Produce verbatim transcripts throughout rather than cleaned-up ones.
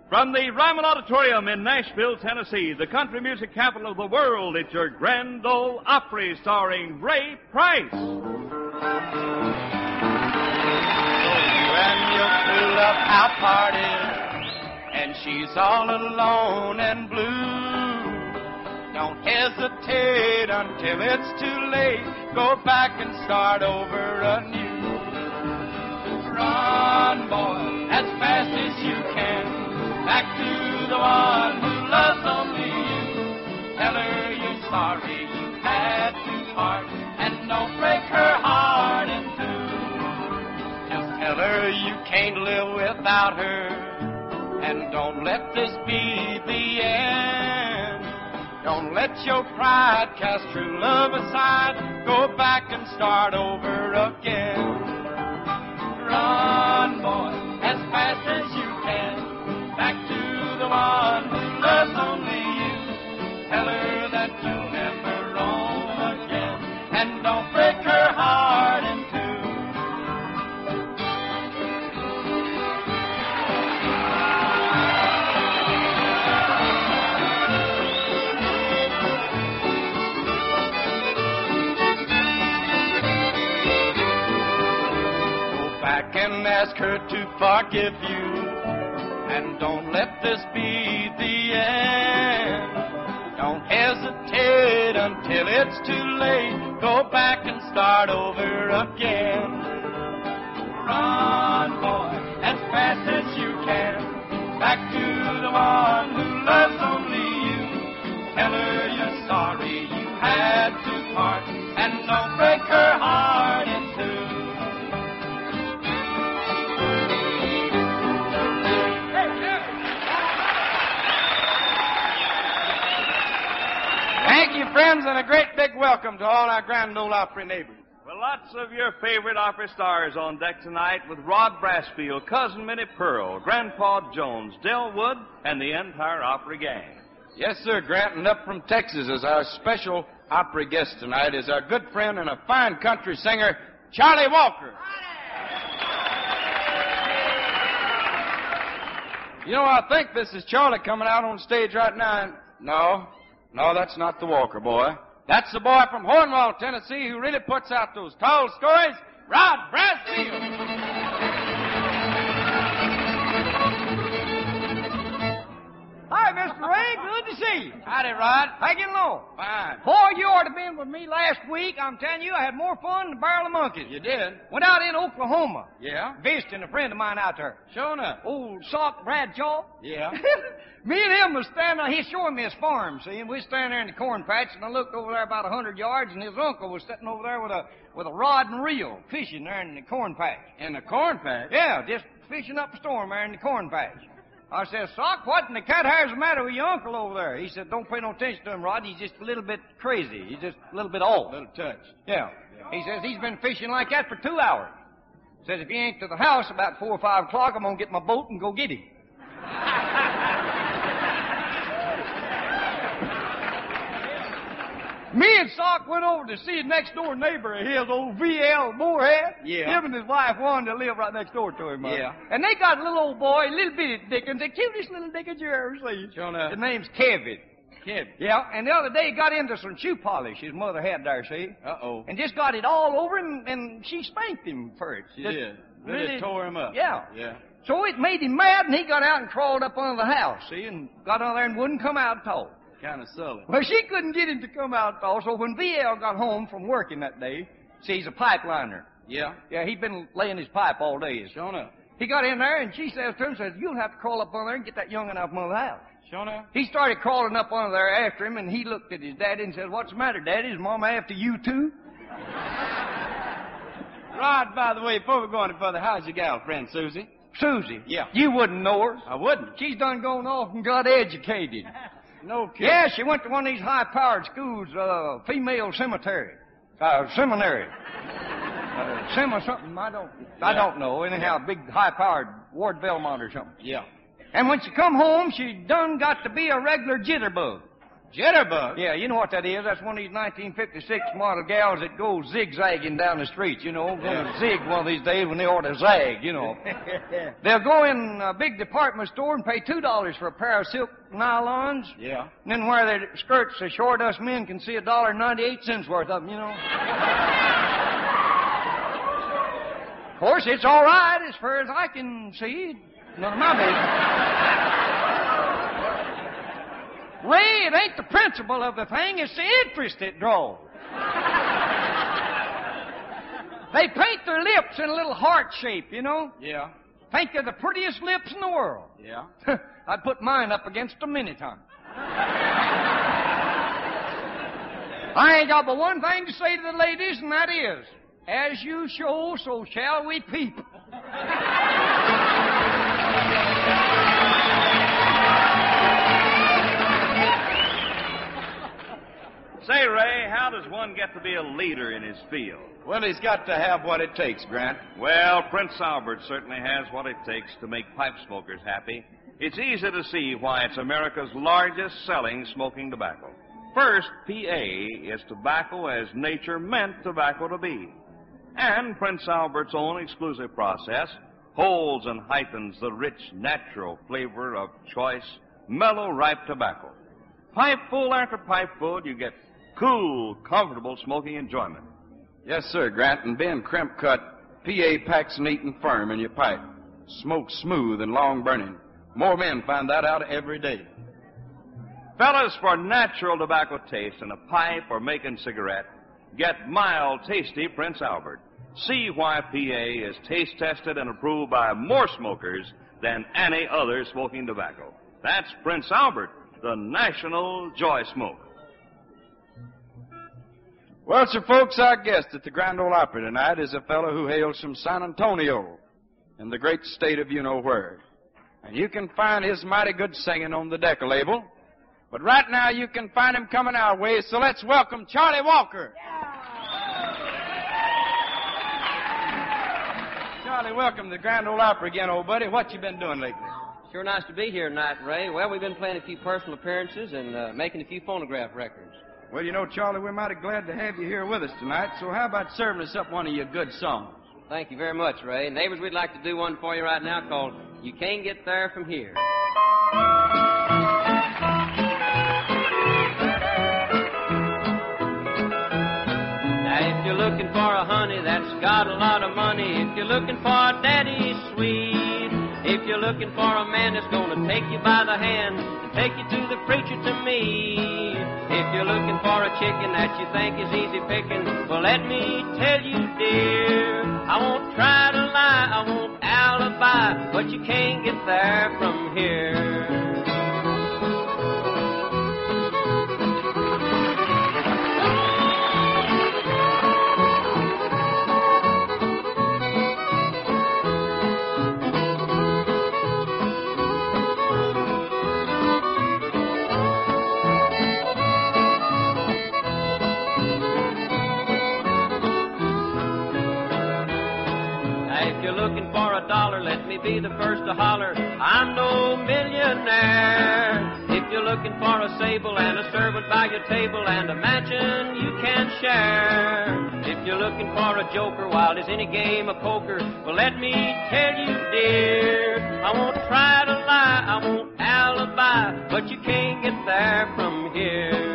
From the Ryman Auditorium in Nashville, Tennessee, the country music capital of the world, it's your Grand Ole Opry starring Ray Price. And your true love out party, and she's all alone and blue. Don't hesitate until it's too late. Go back and start over anew. Run, boy, as fast as you can. Back to the one who loves only you. Tell her you're sorry you had to part, and don't break her heart in two. Just tell her you can't live without her, and don't let this be the end. Don't let your pride cast true love aside. Go back and start over again. Run, boy, as fast as you can. Back to the one who loves only you. Tell her that you'll never roam again, and don't break her heart in two. Go back and ask her to forgive you. And don't let this be the end. Don't hesitate until it's too late. Go back and start over again. Run, boy, as fast as you can. Back to the one who loves only you. Tell her you're sorry you had to part, and don't break her heart in two. Thank you, friends, and a great big welcome to all our Grand Ole Opry neighbors. Well, lots of your favorite opera stars on deck tonight with Rod Brassfield, Cousin Minnie Pearl, Grandpa Jones, Del Wood, and the entire Opry gang. Yes, sir, Grant, and up from Texas as our special Opry guest tonight is our good friend and a fine country singer, Charlie Walker. You know, I think this is Charlie coming out on stage right now. And... No. No, that's not the Walker boy. That's the boy from Hornwall, Tennessee, who really puts out those tall stories, Rod Brassfield. Hi, Mister Ray. Good to see you. Howdy, Rod. How you getting along? Fine. Boy, you ought to have been with me last week. I'm telling you, I had more fun than a barrel of monkeys. You did? Went out in Oklahoma. Yeah? Visiting a friend of mine out there. Sure enough. Old Sock Bradshaw. Yeah? Me and him was standing there. He's showing me his farm, see, and we standing there in the corn patch, and I looked over there about a hundred yards, and his uncle was sitting over there with a with a rod and reel, fishing there in the corn patch. In the corn patch? Yeah, just fishing up a storm there in the corn patch. I said, Sock, what in the cat hair's the matter with your uncle over there? He said, don't pay no attention to him, Rod. He's just a little bit crazy. He's just a little bit off. A little touched. Yeah. He says he's been fishing like that for two hours. Says if he ain't to the house about four or five o'clock, I'm going to get my boat and go get him. Me and Sock went over to see a next door neighbor of his, old V L Moorhead. Yeah. Him and his wife wanted to live right next door to him. Uh. Yeah. And they got a little old boy, little bitty Dickens, the cutest little Dickens you ever seen. Sure enough. His name's Kevin. Kid. Yeah, and the other day he got into some shoe polish his mother had there, see? Uh-oh. And just got it all over, and, and she spanked him for it. She Just did. Really, really tore him up. Yeah. Yeah. So it made him mad, and he got out and crawled up under the house, see, and got under there and wouldn't come out at all. Kind of sully. Well, she couldn't get him to come out at all, so when V L got home from working that day, see, he's a pipeliner. Yeah? Yeah, he'd been laying his pipe all day. Sure enough. He got in there, and she says to him, says, you'll have to crawl up under there and get that young'un out from under the house. Sure enough. He started crawling up under there after him, and he looked at his daddy and said, what's the matter, Daddy? Is Mama after you, too? Rod, by the way, before we go any further, how's your gal friend, Susie? Susie? Yeah. You wouldn't know her. I wouldn't. She's done gone off and got educated. No kidding. Yeah, she went to one of these high-powered schools, uh, female cemetery. Uh, seminary. uh, sem or something, I don't, I don't know. Anyhow, big high-powered Ward Belmont or something. Yeah. And when she come home, she done got to be a regular jitterbug. Jitterbug? Yeah, you know what that is. That's one of these nineteen fifty-six model gals that go zigzagging down the street, you know. Going to zig one of these days when they ought to zag, you know. They'll go in a big department store and pay two dollars for a pair of silk nylons. Yeah. And then where their skirts so short, us men can see a dollar and ninety-eight cents worth of them, you know. Of course, it's all right as far as I can see. None of my business. Ray, it ain't the principle of the thing, it's the interest it draws. They paint their lips in a little heart shape, you know. Yeah. Think they're the prettiest lips in the world. Yeah. I'd put mine up against them many times. I ain't got but one thing to say to the ladies, and that is, as you show, so shall we peep. Say, Ray, how does one get to be a leader in his field? Well, he's got to have what it takes, Grant. Well, Prince Albert certainly has what it takes to make pipe smokers happy. It's easy to see why it's America's largest selling smoking tobacco. First, P A is tobacco as nature meant tobacco to be. And Prince Albert's own exclusive process holds and heightens the rich, natural flavor of choice, mellow, ripe tobacco. Pipeful after pipeful, you get cool, comfortable smoking enjoyment. Yes, sir, Grant. And being crimp cut, P A packs neat and firm in your pipe. Smoke smooth and long burning. More men find that out every day. Fellas, for natural tobacco taste in a pipe or making cigarette, get mild, tasty Prince Albert. See why P A is taste tested and approved by more smokers than any other smoking tobacco. That's Prince Albert, the national joy smoke. Well, sir, folks, our guest at the Grand Ole Opry tonight is a fellow who hails from San Antonio in the great state of you-know-where. And you can find his mighty good singing on the Decca label. But right now you can find him coming our way, so let's welcome Charlie Walker. Charlie, welcome to the Grand Ole Opry again, old buddy. What you been doing lately? Sure nice to be here tonight, Ray. Well, we've been playing a few personal appearances and uh, making a few phonograph records. Well, you know, Charlie, we're mighty glad to have you here with us tonight, so how about serving us up one of your good songs? Thank you very much, Ray. Neighbors, we'd like to do one for you right now called You Can't Get There From Here. Now, if you're looking for a honey that's got a lot of money, if you're looking for a daddy sweet, if you're looking for a man that's gonna take you by the hand and take you to the preacher to me, if you're looking for a chicken that you think is easy picking, well, let me tell you, dear, I won't try to lie, I won't alibi, but you can't get there from here. Let me be the first to holler, I'm no millionaire. If you're looking for a sable and a servant by your table and a mansion you can share, if you're looking for a joker while there's any game of poker, well, let me tell you, dear, I won't try to lie, I won't alibi, but you can't get there from here.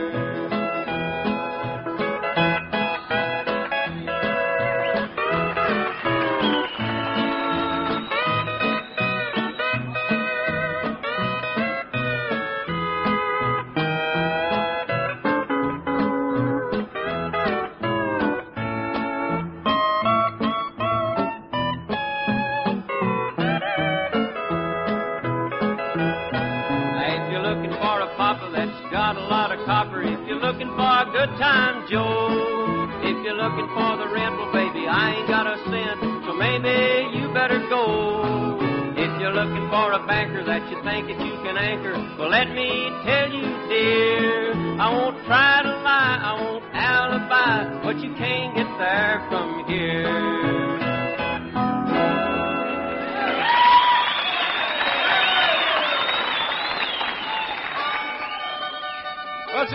Looking for a good time, Joe. If you're looking for the rent, well, baby, I ain't got a cent, so maybe you better go. If you're looking for a banker that you think that you can anchor, well, let me tell you, dear, I won't try to lie, I won't alibi, but you can't get there from here.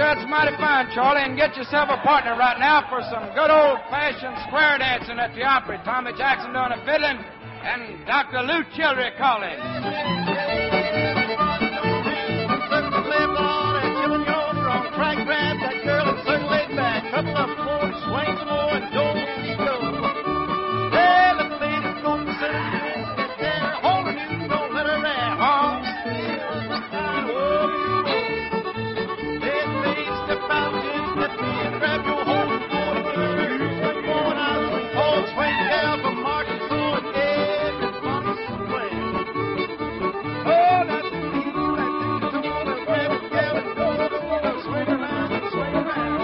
that's mighty fine, Charlie. And get yourself a partner right now for some good old-fashioned square dancing at the Opry. Tommy Jackson doing a fiddling and Doctor Lou Childry calling. Couple of more, swing some more, and don't let go. Hey, the lady's going to sit and get there. Hold her, you don't let her out. Oh, hey, lady, step out and let me grab your hold and go to her. Swing going out, swing forward, swing down from Arkansas, and everybody's swing. Oh, that's the beat, that thing, come on and grab it, grab it, go, go, go, swing around and swing around.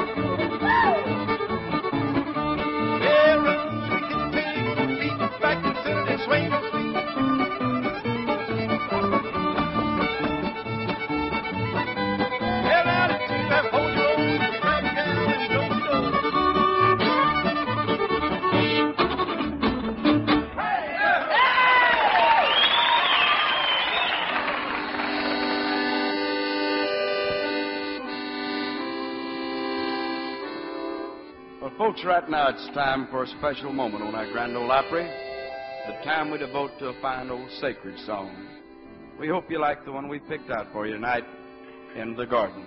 Folks, right now it's time for a special moment on our Grand Ole Opry, the time we devote to a fine old sacred song. We hope you like the one we picked out for you tonight, In the Garden.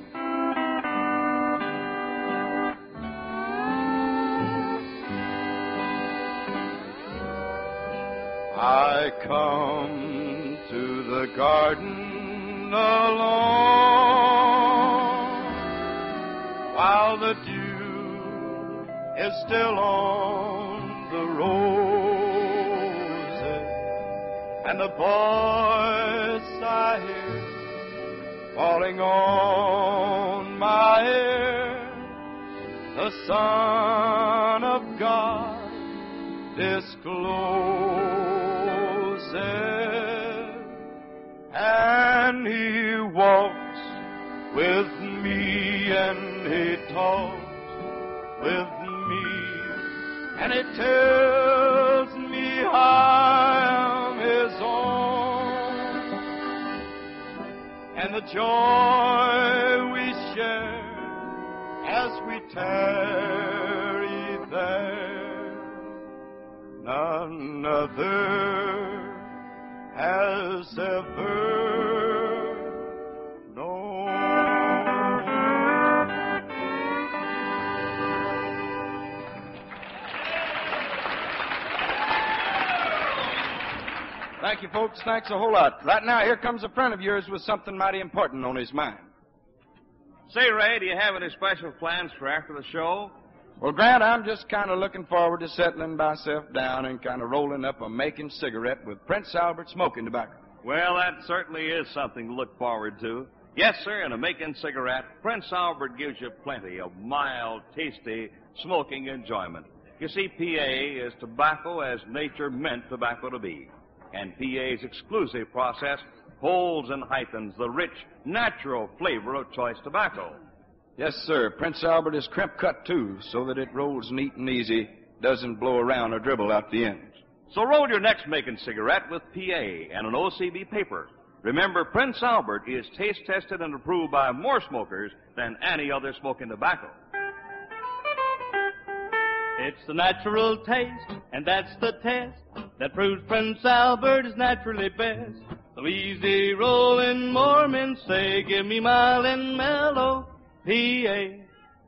I come to the garden alone while the dew is still on the roses, and the voice I hear falling on my ear, the Son of God discloses, and He walks with me and He talks with and it tells me I am His own, and the joy we share as we tarry there, none other has ever known. Thank you, folks. Thanks a whole lot. Right now, here comes a friend of yours with something mighty important on his mind. Say, Ray, do you have any special plans for after the show? Well, Grant, I'm just kind of looking forward to settling myself down and kind of rolling up a Macon cigarette with Prince Albert smoking tobacco. Well, that certainly is something to look forward to. Yes, sir, and a Macon cigarette, Prince Albert gives you plenty of mild, tasty smoking enjoyment. You see, P A is tobacco as nature meant tobacco to be. And P A's exclusive process holds and heightens the rich, natural flavor of choice tobacco. Yes, sir. Prince Albert is crimp cut, too, so that it rolls neat and easy, doesn't blow around or dribble out the ends. So roll your next Macon cigarette with P A and an O C B paper. Remember, Prince Albert is taste-tested and approved by more smokers than any other smoking tobacco. It's the natural taste, and that's the test that proves Prince Albert is naturally best. So easy rolling Mormons say, give me mild and mellow P A.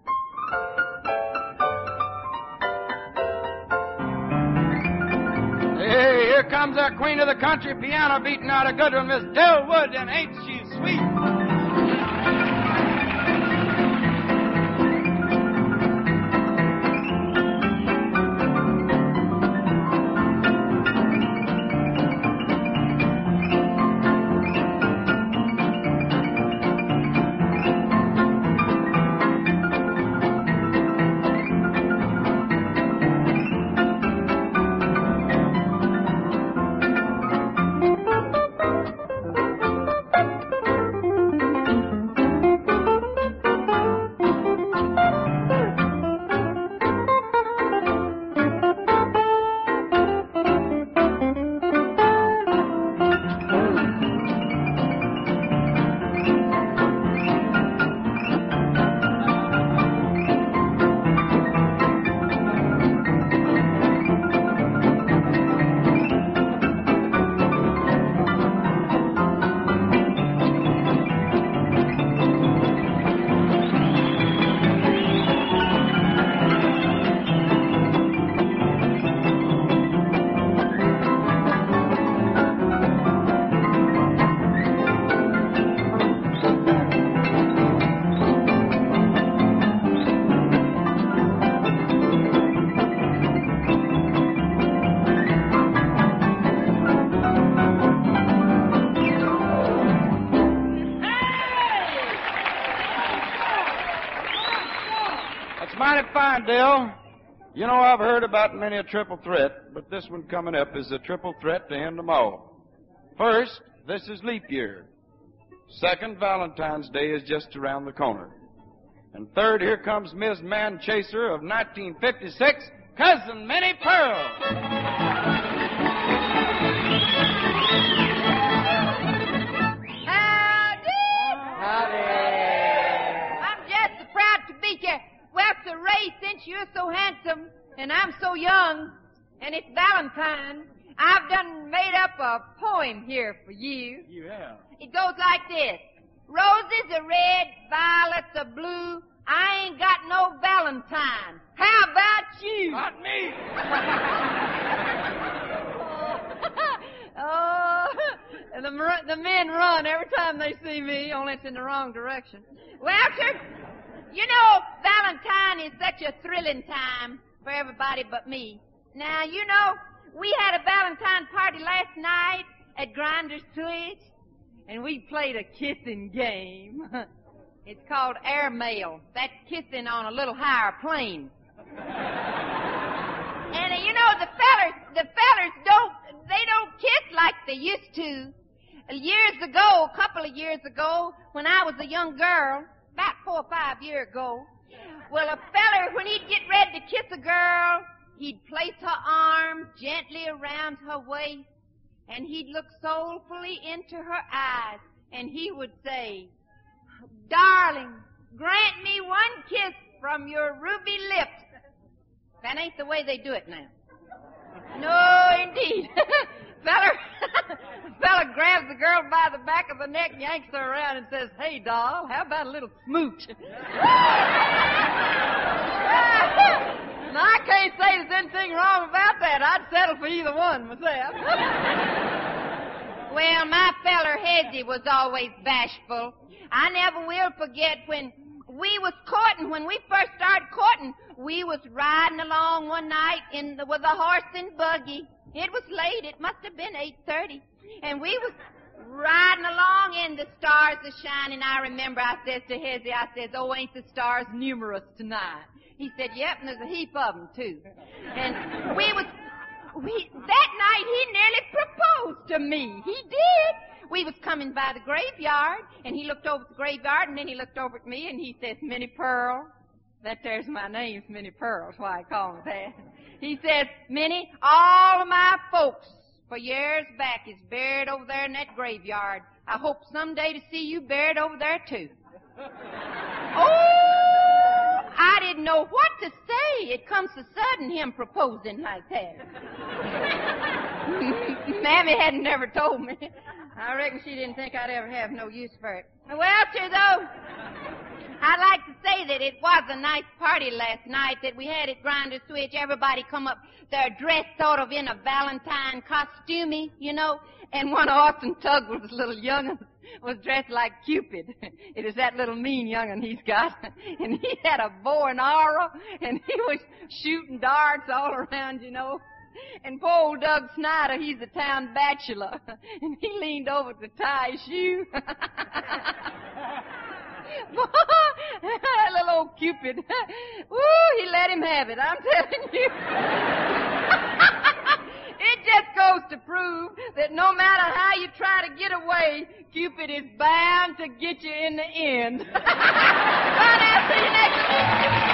Hey, here comes our queen of the country, piano beating out a good one, Miss Del Wood, and ain't she sweet? fine, Dale. You know, I've heard about many a triple threat, but this one coming up is a triple threat to end them all. First, this is leap year. Second, Valentine's Day is just around the corner. And third, here comes Miss Man Chaser of nineteen fifty-six, Cousin Minnie Pearl. Well, it's a race since you're so handsome and I'm so young and it's Valentine. I've done made up a poem here for you. You have? It goes like this. Roses are red, violets are blue. I ain't got no Valentine. How about you? Not me. Oh, and the, the men run every time they see me, only it's in the wrong direction. Well, sir, you know, Valentine is such a thrilling time for everybody but me. Now, you know, we had a Valentine party last night at Grinder's Switch, and we played a kissing game. It's called airmail. That's kissing on a little higher plane. And, uh, you know, the fellers, the fellers don't, they don't kiss like they used to. Years ago, a couple of years ago, when I was a young girl, about four or five years ago, well, a feller, when he'd get ready to kiss a girl, he'd place her arms gently around her waist, and he'd look soulfully into her eyes, and he would say, "Darling, grant me one kiss from your ruby lips." That ain't the way they do it now. No, indeed. Feller, fella grabs the girl by the back of the neck, yanks her around, and says, "Hey, doll, how about a little smooch?" Now, I can't say there's anything wrong about that. I'd settle for either one myself. Well, my feller Hezzy was always bashful. I never will forget when we was courting, when we first started courting, we was riding along one night in the, with a horse and buggy. It was late. It must have been eight thirty. And we was riding along and the stars are shining. I remember I says to Hezzy, I says, "Oh, ain't the stars numerous tonight?" He said, "Yep, and there's a heap of them, too." And we was, we, that night he nearly proposed to me. He did. We was coming by the graveyard, and he looked over at the graveyard, and then he looked over at me, and he says, "Minnie Pearl." That there's my name's Minnie Pearl. That's why I call me that. He says, "Minnie, all of my folks for years back is buried over there in that graveyard. I hope someday to see you buried over there, too." Oh, I didn't know what to say. It comes so sudden, him proposing like that. Mammy hadn't never told me. I reckon she didn't think I'd ever have no use for it. Well, sir, though, I'd like to say that it was a nice party last night that we had at Grinder's Switch. Everybody come up there dressed sort of in a Valentine costumey, you know, and one of Orson Tugwell's little young'uns was dressed like Cupid. It is that little mean young'un he's got. And he had a bow and arrow, and he was shooting darts all around, you know. And poor old Doug Snyder, he's a town bachelor, and he leaned over to tie his shoe. Little old Cupid. Woo, he let him have it, I'm telling you. It just goes to prove that no matter how you try to get away, Cupid is bound to get you in the end. Bye now, see you next week.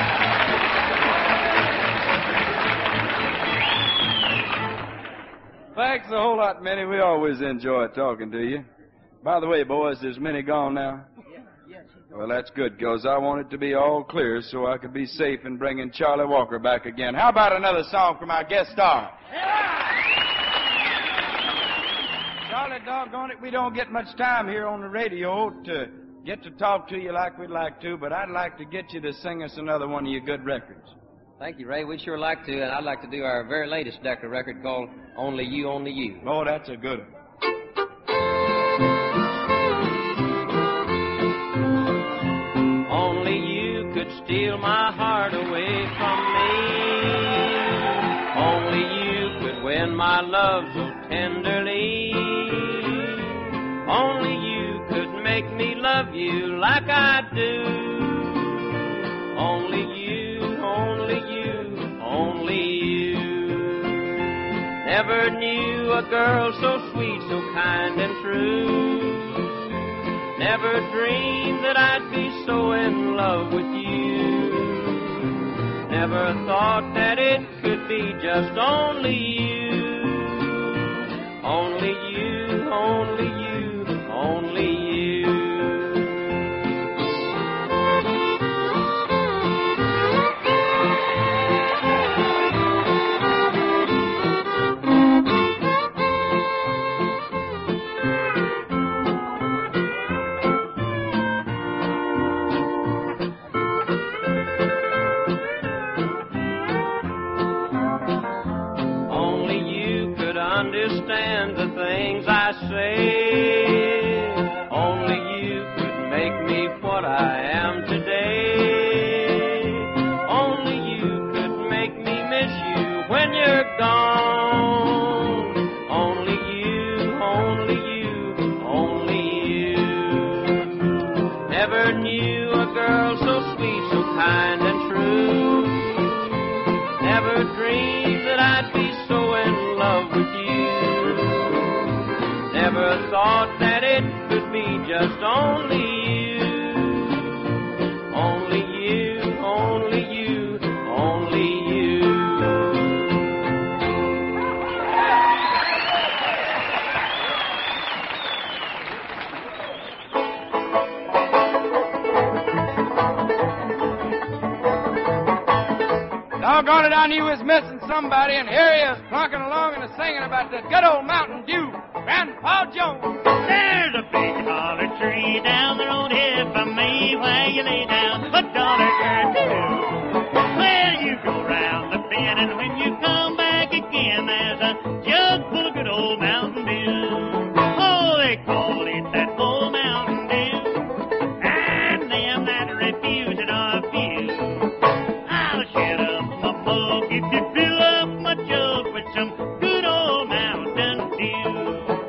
Thanks a whole lot, Minnie. We always enjoy talking to you. By the way, boys, is Minnie gone now? Well, that's good, because I want it to be all clear so I could be safe in bringing Charlie Walker back again. How about another song from our guest star? Yeah! Charlie, doggone it, we don't get much time here on the radio to get to talk to you like we'd like to, but I'd like to get you to sing us another one of your good records. Thank you, Ray. We'd sure like to, and I'd like to do our very latest Decca record called Only You, Only You. Oh, that's a good one. Only you could steal my heart away from me. Only you could win my love so tenderly. Only you could make me love you like I do. Only you, only a girl so sweet, so kind and true. Never dreamed that I'd be so in love with you. Never thought that it could be just only you. Only you, only you, only you. Understand the things I say. Only you could make me what I am today. Only you could make me miss you when you're gone. Only you, only you, only you. Never knew a girl so sweet, so kind and true. Never dreamed that I'd be so in love with you. Never thought that it could be just only you. Only you, only you, only you. Doggone it, I knew he was missing somebody, and here he is plunking along and a singing about the good old Mountain Dew. Grandpa Jones. There's a big holler tree down the road here for me where you lay down a dollar or two. Well, you go round the bend, and when you come back again, there's a jug full of good old Mountain Dew. Oh, they call it that old Mountain Dew. And them that refuse it are few. I'll shut up my mug if you fill up my jug with some good old Mountain Dew.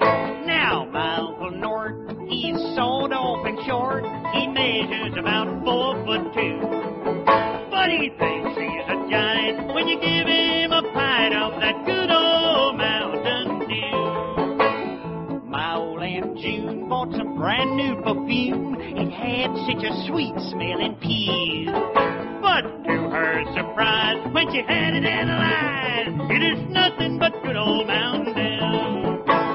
He's so dope and short, he measures about four foot two. But he thinks he's a giant when you give him a pint of that good old Mountain Dew. My old Aunt June bought some brand new perfume. It had such a sweet smelling pee. But to her surprise, when she had it analyzed, it is nothing but good old Mountain Dew.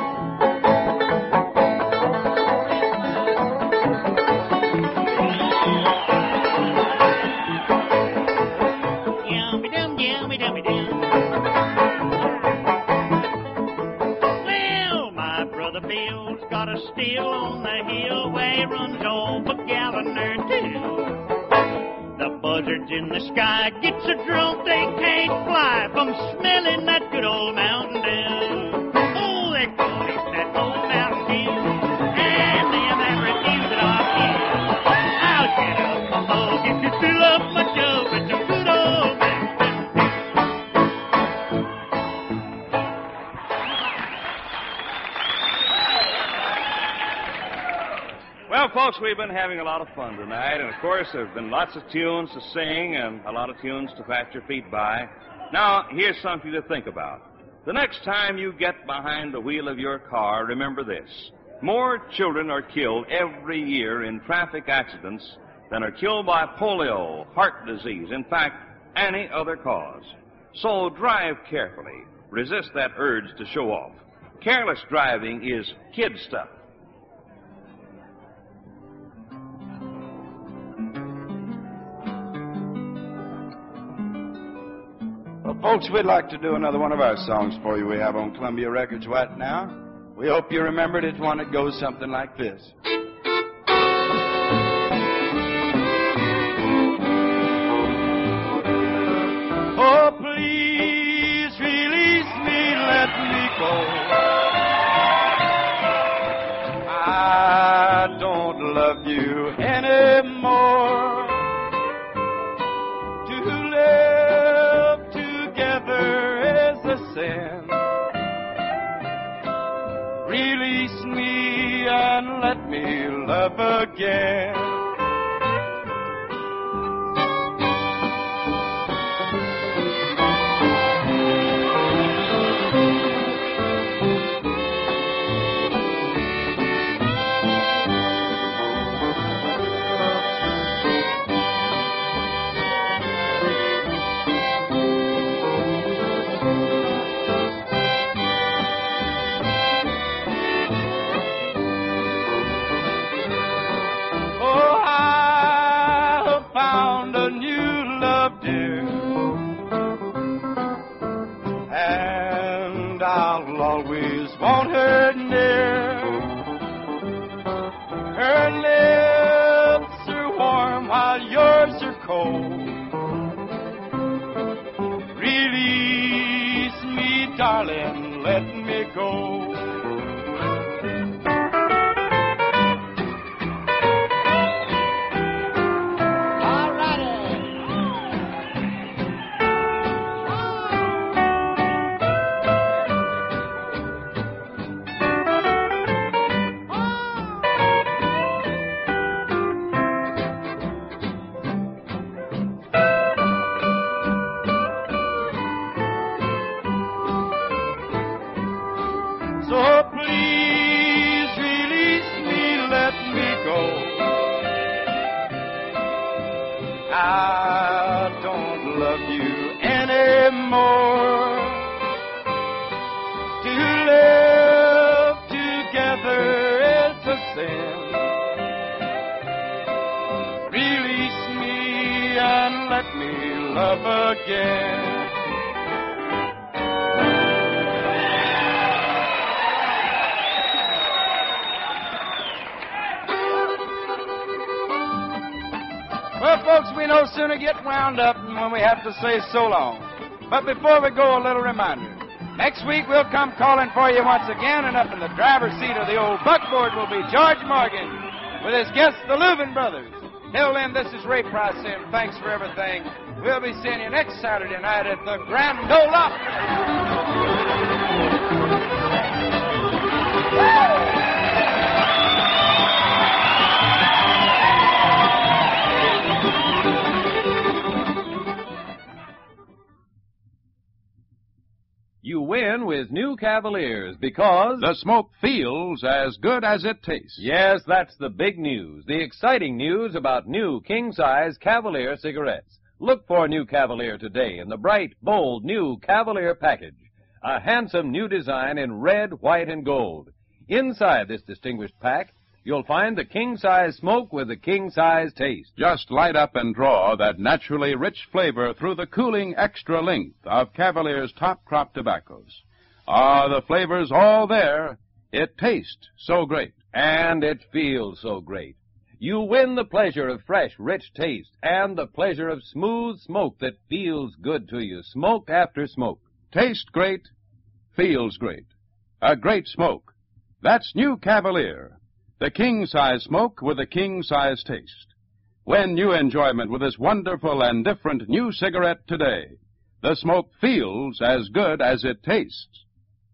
Well, my brother Bill's got a still on the hill where he runs off a gallon or two. The buzzards in the sky get so drunk they can't fly from smelling that good old Mountain Dew. Oh, they call it that old Mountain Dew. And them that refuse it are few. I'll get up my mug if you fill up my jug with some good old Mountain Dew. Well, folks, we've been having a lot of fun tonight, and of course, there have been lots of tunes to sing and a lot of tunes to pat your feet by. Now, here's something to think about. The next time you get behind the wheel of your car, remember this. More children are killed every year in traffic accidents than are killed by polio, heart disease, in fact, any other cause. So drive carefully. Resist that urge to show off. Careless driving is kid stuff. Well, folks, we'd like to do another one of our songs for you we have on Columbia Records right now. We hope you remembered it's one that goes something like this. Oh, please release me, let me go. I don't love you anymore. To live together is a sin. Release me and let me love again. cold. Release me, darling, let me go. So please release me, let me go. I don't love you anymore. To live together is a sin. Release me and let me love again. Well, folks, we no sooner get wound up than when we have to say so long. But before we go, a little reminder. Next week, we'll come calling for you once again, and up in the driver's seat of the old buckboard will be George Morgan with his guests, the Leuven Brothers. Till then, this is Ray Price saying thanks for everything. We'll be seeing you next Saturday night at the Grand Ole Opry. You win with new Cavaliers because the smoke feels as good as it tastes. Yes, that's the big news. The exciting news about new king-size Cavalier cigarettes. Look for new Cavalier today in the bright, bold, new Cavalier package. A handsome new design in red, white, and gold. Inside this distinguished pack, you'll find the king-size smoke with the king-size taste. Just light up and draw that naturally rich flavor through the cooling extra length of Cavalier's top crop tobaccos. Ah, the flavor's all there. It tastes so great. And it feels so great. You win the pleasure of fresh, rich taste and the pleasure of smooth smoke that feels good to you, smoke after smoke. Taste great, feels great. A great smoke. That's new Cavalier. The king-size smoke with a king-size taste. Win new enjoyment with this wonderful and different new cigarette today. The smoke feels as good as it tastes.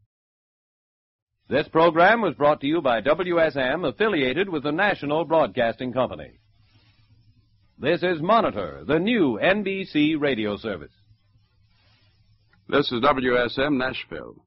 This program was brought to you by W S M, affiliated with the National Broadcasting Company. This is Monitor, the new N B C radio service. This is W S M Nashville.